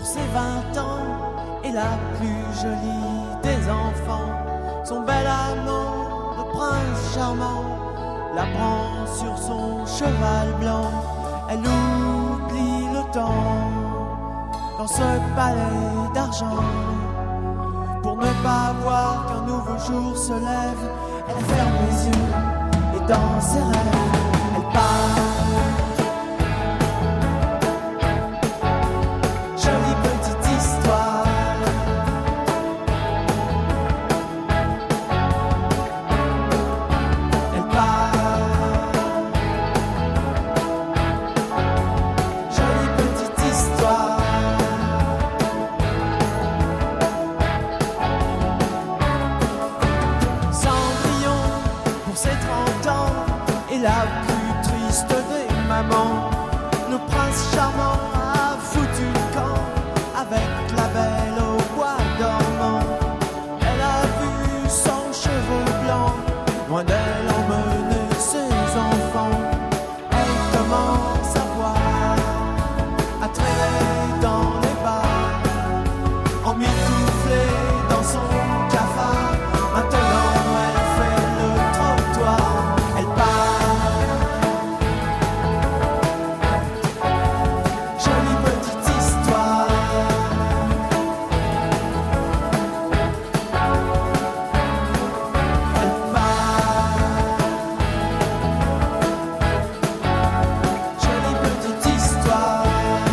ses 20 ans est la plus jolie des enfants. Son bel amant, le prince charmant, la prend sur son cheval blanc. Elle oublie le temps dans ce palais d'argent. Pour ne pas voir qu'un nouveau jour se lève, elle ferme les yeux et dans ses rêves, elle part. Jolie petite histoire. Elle part. Jolie petite histoire. Cendrillon pour ses 30 ans est la plus triste des mamans. Le prince charmant a foutu le camp avec la belle au bois dormant. Elle a vu son cheveu blanc loin d'elle emmener ses enfants. Elle commence à voir, à traîner dans les bars, emmitouflée dans son cafard. Maintenant elle fait le trottoir, elle part. Jolie petite histoire. Elle part. Jolie petite histoire.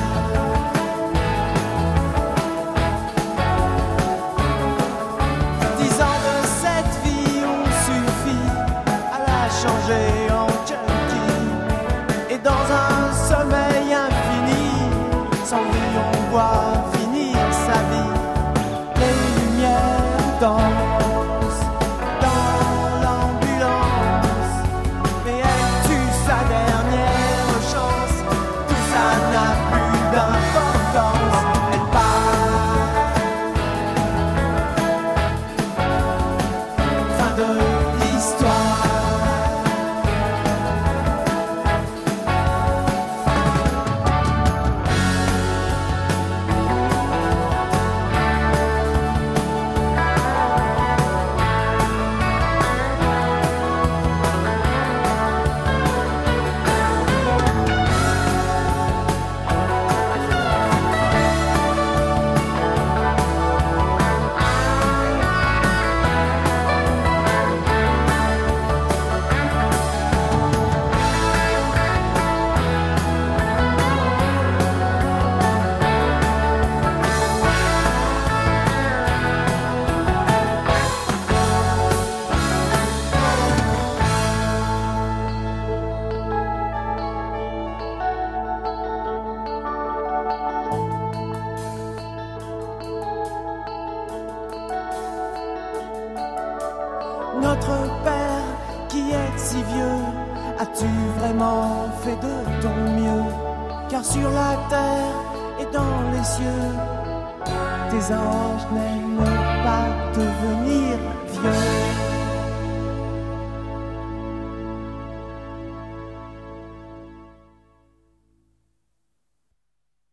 10 ans de cette vie ont suffi à la changer en junkie. Et dans un sommeil infini, sans lui on voit finir sa vie. Les lumières dansent dans l'ambulance, mais elle tue sa dernière chance. Tout ça n'a plus d'importance. Elle part. Fin de l'histoire. Notre Père qui est si vieux, as-tu vraiment fait de ton mieux? Car sur la terre et dans les cieux, tes anges n'aiment